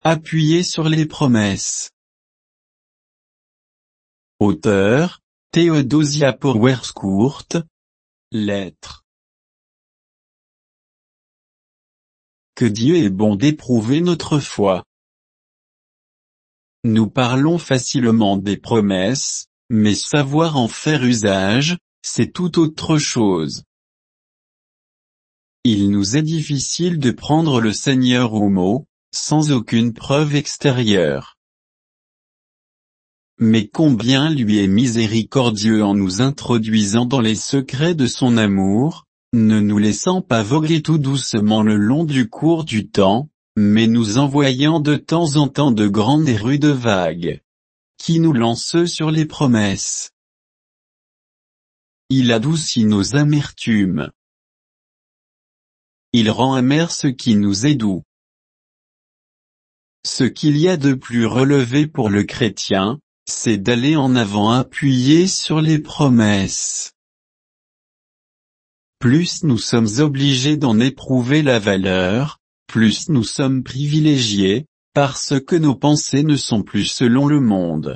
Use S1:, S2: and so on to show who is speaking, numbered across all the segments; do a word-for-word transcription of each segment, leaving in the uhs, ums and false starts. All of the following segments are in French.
S1: appuyé sur les promesses. Auteur, Theodosia Powerscourt. Lettre. Que Dieu est bon d'éprouver notre foi. Nous parlons facilement des promesses, mais savoir en faire usage, c'est tout autre chose. Il nous est difficile de prendre le Seigneur au mot, sans aucune preuve extérieure. Mais combien lui est miséricordieux en nous introduisant dans les secrets de son amour, ne nous laissant pas voguer tout doucement le long du cours du temps, mais nous envoyant de temps en temps de grandes et rudes vagues, qui nous lancent sur les promesses. Il adoucit nos amertumes. Il rend amer ce qui nous est doux. Ce qu'il y a de plus relevé pour le chrétien, c'est d'aller en avant appuyé sur les promesses. Plus nous sommes obligés d'en éprouver la valeur, plus nous sommes privilégiés, parce que nos pensées ne sont plus selon le monde.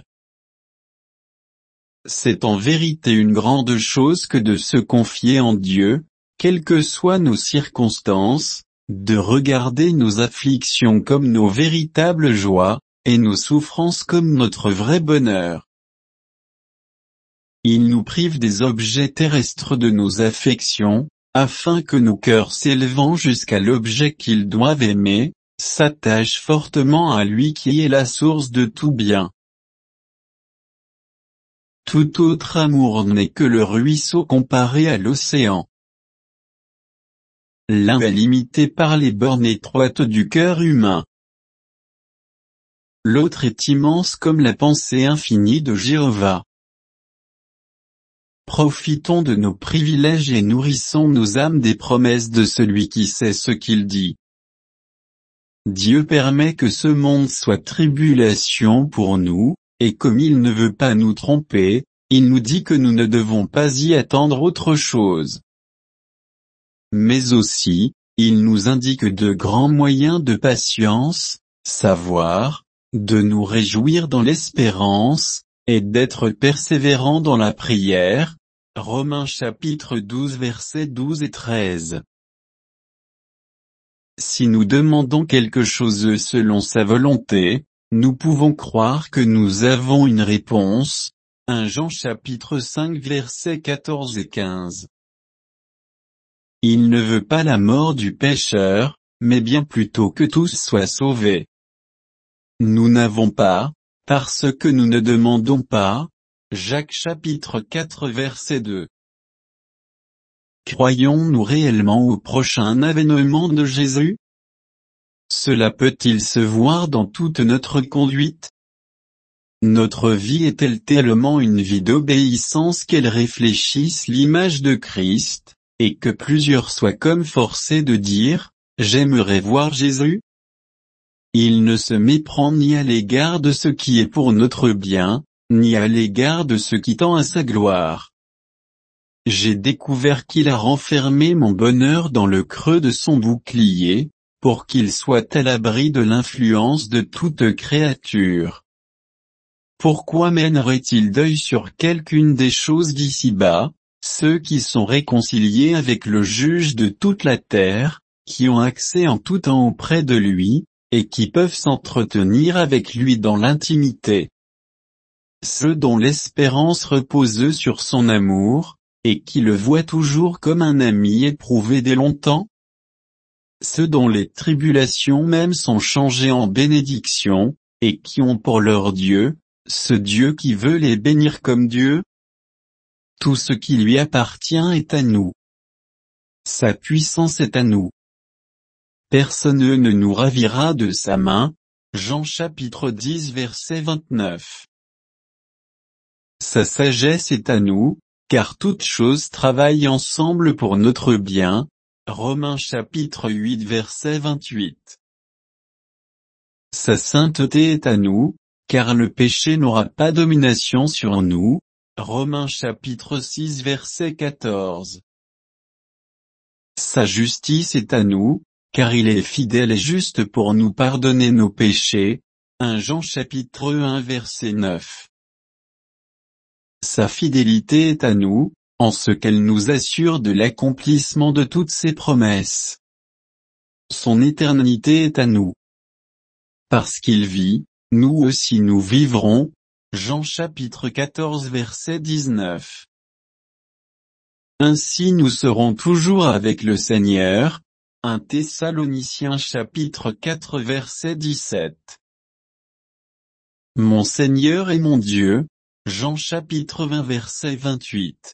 S1: C'est en vérité une grande chose que de se confier en Dieu, quelles que soient nos circonstances, de regarder nos afflictions comme nos véritables joies, et nos souffrances comme notre vrai bonheur. Il nous prive des objets terrestres de nos affections, afin que nos cœurs s'élevant jusqu'à l'objet qu'ils doivent aimer, s'attachent fortement à lui qui est la source de tout bien. Tout autre amour n'est que le ruisseau comparé à l'océan. L'un est limité par les bornes étroites du cœur humain. L'autre est immense comme la pensée infinie de Jéhovah. Profitons de nos privilèges et nourrissons nos âmes des promesses de celui qui sait ce qu'il dit. Dieu permet que ce monde soit tribulation pour nous, et comme il ne veut pas nous tromper, il nous dit que nous ne devons pas y attendre autre chose. Mais aussi, il nous indique de grands moyens de patience, savoir, de nous réjouir dans l'espérance, et d'être persévérants dans la prière. Romains chapitre douze versets douze et treize. Si nous demandons quelque chose selon sa volonté, nous pouvons croire que nous avons une réponse. premier Jean chapitre cinq versets quatorze et quinze. Il ne veut pas la mort du pécheur, mais bien plutôt que tous soient sauvés. Nous n'avons pas, parce que nous ne demandons pas. Jacques chapitre quatre verset deux. Croyons-nous réellement au prochain avènement de Jésus? Cela peut-il se voir dans toute notre conduite? Notre vie est-elle tellement une vie d'obéissance qu'elle réfléchisse l'image de Christ, et que plusieurs soient comme forcés de dire, « J'aimerais voir Jésus ». Il ne se méprend ni à l'égard de ce qui est pour notre bien, ni à l'égard de ce qui tend à sa gloire. J'ai découvert qu'il a renfermé mon bonheur dans le creux de son bouclier, pour qu'il soit à l'abri de l'influence de toute créature. Pourquoi mènerait-il deuil sur quelqu'une des choses d'ici-bas, ceux qui sont réconciliés avec le juge de toute la terre, qui ont accès en tout temps auprès de lui, et qui peuvent s'entretenir avec lui dans l'intimité. Ceux dont l'espérance repose sur son amour, et qui le voient toujours comme un ami éprouvé dès longtemps. Ceux dont les tribulations même sont changées en bénédictions, et qui ont pour leur Dieu, ce Dieu qui veut les bénir comme Dieu. Tout ce qui lui appartient est à nous. Sa puissance est à nous. Personne ne nous ravira de sa main. Jean chapitre dix verset vingt-neuf. Sa sagesse est à nous, car toutes choses travaillent ensemble pour notre bien. Romains chapitre huit verset vingt-huit. Sa sainteté est à nous, car le péché n'aura pas domination sur nous. Romains chapitre six verset quatorze. Sa justice est à nous, car il est fidèle et juste pour nous pardonner nos péchés. premier Jean chapitre un verset neuf. Sa fidélité est à nous, en ce qu'elle nous assure de l'accomplissement de toutes ses promesses. Son éternité est à nous. Parce qu'il vit, nous aussi nous vivrons. Jean chapitre quatorze verset dix-neuf. Ainsi nous serons toujours avec le Seigneur. premier Thessaloniciens chapitre quatre verset dix-sept. Mon Seigneur et mon Dieu. Jean chapitre vingt verset vingt-huit.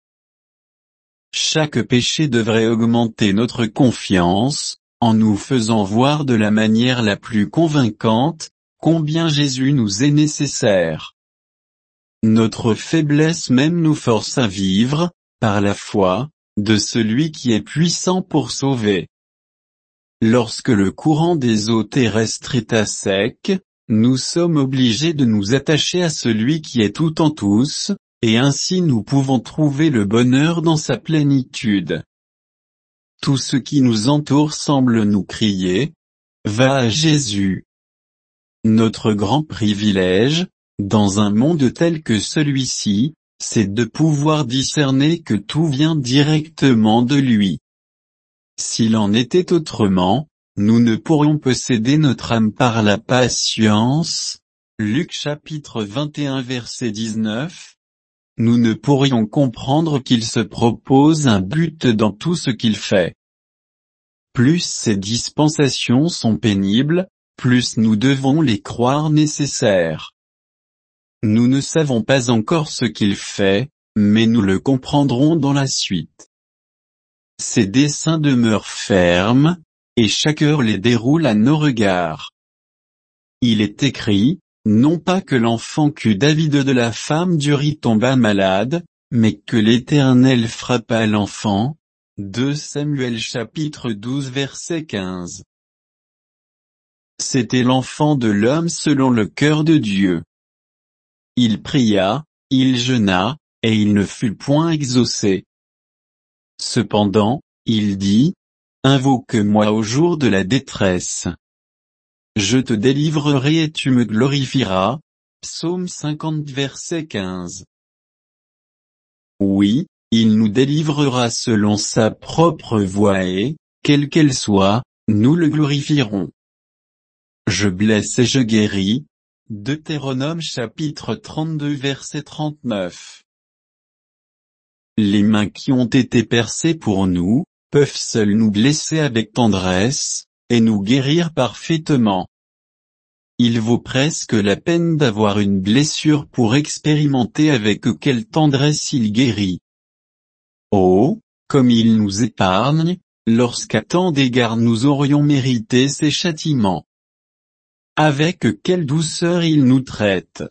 S1: Chaque péché devrait augmenter notre confiance, en nous faisant voir de la manière la plus convaincante, combien Jésus nous est nécessaire. Notre faiblesse même nous force à vivre, par la foi, de celui qui est puissant pour sauver. Lorsque le courant des eaux terrestres est à sec, nous sommes obligés de nous attacher à celui qui est tout en tous, et ainsi nous pouvons trouver le bonheur dans sa plénitude. Tout ce qui nous entoure semble nous crier, « Va à Jésus !» Notre grand privilège, dans un monde tel que celui-ci, c'est de pouvoir discerner que tout vient directement de lui. S'il en était autrement, nous ne pourrions posséder notre âme par la patience. Luc chapitre vingt et un verset dix-neuf. Nous ne pourrions comprendre qu'il se propose un but dans tout ce qu'il fait. Plus ces dispensations sont pénibles, plus nous devons les croire nécessaires. Nous ne savons pas encore ce qu'il fait, mais nous le comprendrons dans la suite. Ses desseins demeurent fermes, et chaque heure les déroule à nos regards. Il est écrit, non pas que l'enfant qu'eut David de la femme d'Uri tomba malade, mais que l'Éternel frappa l'enfant. deux Samuel chapitre douze verset quinze. C'était l'enfant de l'homme selon le cœur de Dieu. Il pria, il jeûna, et il ne fut point exaucé. Cependant, il dit, invoque-moi au jour de la détresse. Je te délivrerai et tu me glorifieras. Psaume cinquante verset quinze. Oui, il nous délivrera selon sa propre voie et, quelle qu'elle soit, nous le glorifierons. Je blesse et je guéris. Deutéronome chapitre trente-deux verset trente-neuf. Les mains qui ont été percées pour nous, peuvent seules nous blesser avec tendresse, et nous guérir parfaitement. Il vaut presque la peine d'avoir une blessure pour expérimenter avec quelle tendresse il guérit. Oh, comme il nous épargne, lorsqu'à tant d'égards nous aurions mérité ses châtiments. Avec quelle douceur il nous traite.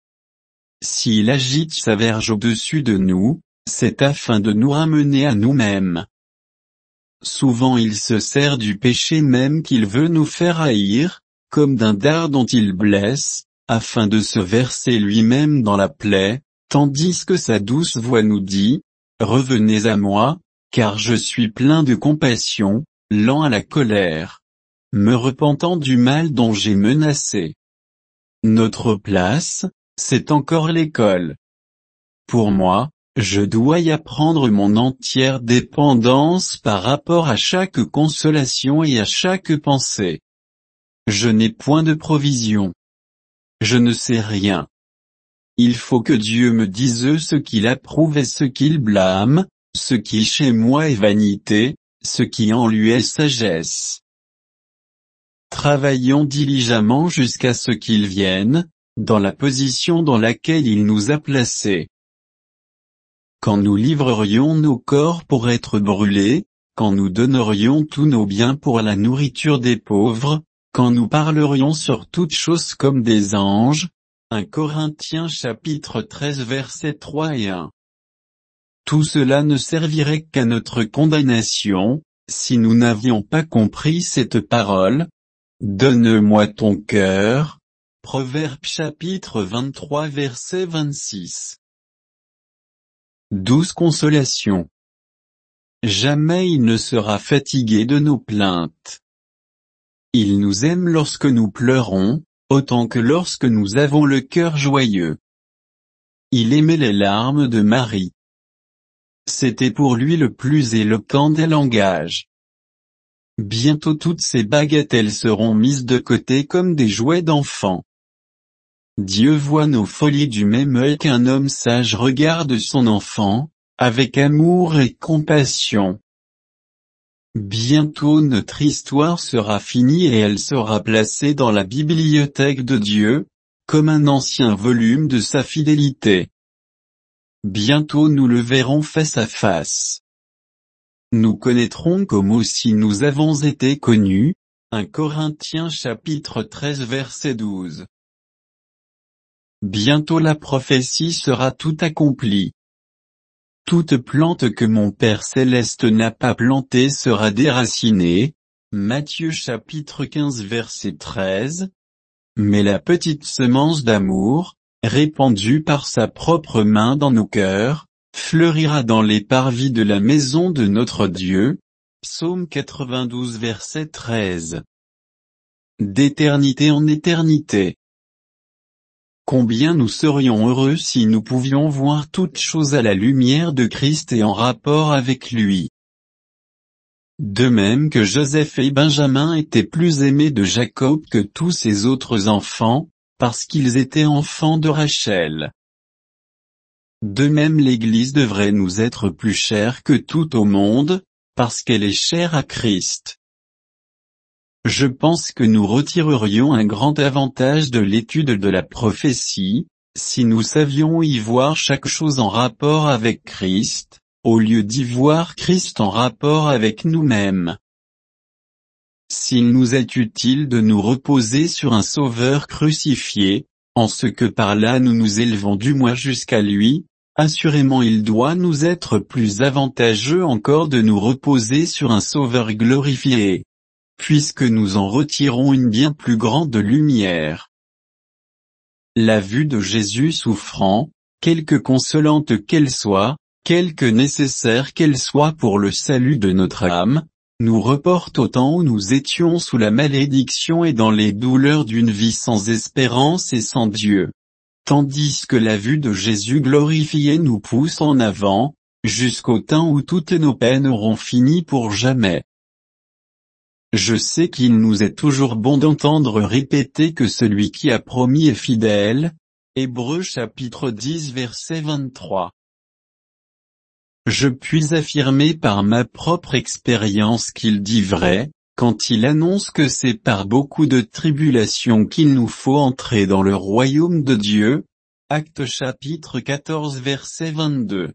S1: S'il agite sa verge au-dessus de nous, c'est afin de nous ramener à nous-mêmes. Souvent il se sert du péché même qu'il veut nous faire haïr, comme d'un dard dont il blesse, afin de se verser lui-même dans la plaie, tandis que sa douce voix nous dit, « Revenez à moi, car je suis plein de compassion, lent à la colère, me repentant du mal dont j'ai menacé. » Notre place, c'est encore l'école. Pour moi, je dois y apprendre mon entière dépendance par rapport à chaque consolation et à chaque pensée. Je n'ai point de provision. Je ne sais rien. Il faut que Dieu me dise ce qu'il approuve et ce qu'il blâme, ce qui chez moi est vanité, ce qui en lui est sagesse. Travaillons diligemment jusqu'à ce qu'il vienne, dans la position dans laquelle il nous a placés. Quand nous livrerions nos corps pour être brûlés, quand nous donnerions tous nos biens pour la nourriture des pauvres, quand nous parlerions sur toutes choses comme des anges. premier Corinthiens chapitre treize versets trois et un. Tout cela ne servirait qu'à notre condamnation, si nous n'avions pas compris cette parole. Donne-moi ton cœur. Proverbe chapitre vingt-trois verset vingt-six. Douce consolation. Jamais il ne sera fatigué de nos plaintes. Il nous aime lorsque nous pleurons, autant que lorsque nous avons le cœur joyeux. Il aimait les larmes de Marie. C'était pour lui le plus éloquent des langages. Bientôt toutes ces bagatelles seront mises de côté comme des jouets d'enfants. Dieu voit nos folies du même œil qu'un homme sage regarde son enfant, avec amour et compassion. Bientôt notre histoire sera finie et elle sera placée dans la bibliothèque de Dieu, comme un ancien volume de sa fidélité. Bientôt nous le verrons face à face. Nous connaîtrons comme aussi nous avons été connus. un Corinthiens chapitre treize verset douze. Bientôt la prophétie sera tout accomplie. Toute plante que mon Père céleste n'a pas plantée sera déracinée. Matthieu chapitre quinze verset treize. Mais la petite semence d'amour, répandue par sa propre main dans nos cœurs, fleurira dans les parvis de la maison de notre Dieu. Psaume quatre-vingt-douze verset treize. D'éternité en éternité. Combien nous serions heureux si nous pouvions voir toutes choses à la lumière de Christ et en rapport avec lui. De même que Joseph et Benjamin étaient plus aimés de Jacob que tous ses autres enfants, parce qu'ils étaient enfants de Rachel. De même l'Église devrait nous être plus chère que tout au monde, parce qu'elle est chère à Christ. Je pense que nous retirerions un grand avantage de l'étude de la prophétie, si nous savions y voir chaque chose en rapport avec Christ, au lieu d'y voir Christ en rapport avec nous-mêmes. S'il nous est utile de nous reposer sur un Sauveur crucifié, en ce que par là nous nous élevons du moins jusqu'à lui, assurément il doit nous être plus avantageux encore de nous reposer sur un Sauveur glorifié, puisque nous en retirons une bien plus grande lumière. La vue de Jésus souffrant, quelque consolante qu'elle soit, quelque nécessaire qu'elle soit pour le salut de notre âme, nous reporte au temps où nous étions sous la malédiction et dans les douleurs d'une vie sans espérance et sans Dieu. Tandis que la vue de Jésus glorifié nous pousse en avant, jusqu'au temps où toutes nos peines auront fini pour jamais. Je sais qu'il nous est toujours bon d'entendre répéter que celui qui a promis est fidèle. Hébreux chapitre dix verset vingt-trois. Je puis affirmer par ma propre expérience qu'il dit vrai, quand il annonce que c'est par beaucoup de tribulations qu'il nous faut entrer dans le royaume de Dieu. Actes chapitre quatorze verset vingt-deux.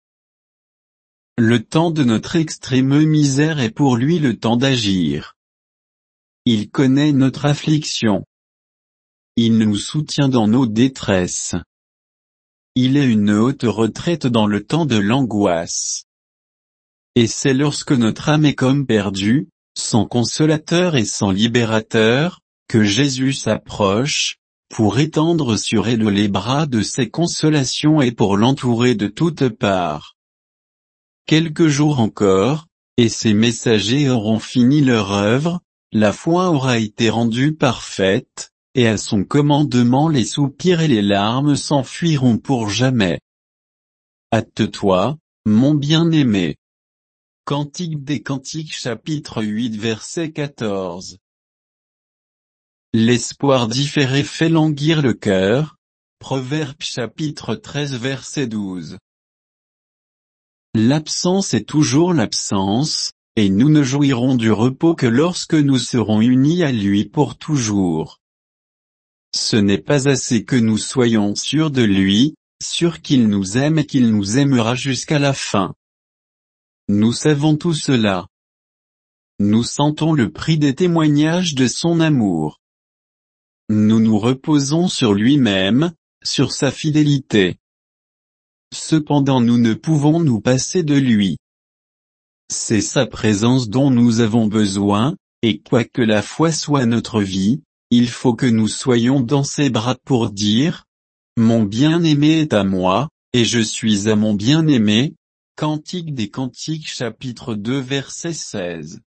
S1: Le temps de notre extrême misère est pour lui le temps d'agir. Il connaît notre affliction. Il nous soutient dans nos détresses. Il est une haute retraite dans le temps de l'angoisse. Et c'est lorsque notre âme est comme perdue, sans consolateur et sans libérateur, que Jésus s'approche, pour étendre sur elle les bras de ses consolations et pour l'entourer de toutes parts. Quelques jours encore, et ses messagers auront fini leur œuvre, la foi aura été rendue parfaite, et à son commandement les soupirs et les larmes s'enfuiront pour jamais. Hâte-toi, mon bien-aimé. Cantique des Cantiques chapitre huit verset quatorze. L'espoir différé fait languir le cœur. Proverbe chapitre treize verset douze. L'absence est toujours l'absence, et nous ne jouirons du repos que lorsque nous serons unis à lui pour toujours. Ce n'est pas assez que nous soyons sûrs de lui, sûrs qu'il nous aime et qu'il nous aimera jusqu'à la fin. Nous savons tout cela. Nous sentons le prix des témoignages de son amour. Nous nous reposons sur lui-même, sur sa fidélité. Cependant nous ne pouvons nous passer de lui. C'est sa présence dont nous avons besoin, et quoique la foi soit notre vie, il faut que nous soyons dans ses bras pour dire « Mon bien-aimé est à moi, et je suis à mon bien-aimé ». Cantique des Cantiques chapitre deux verset seize.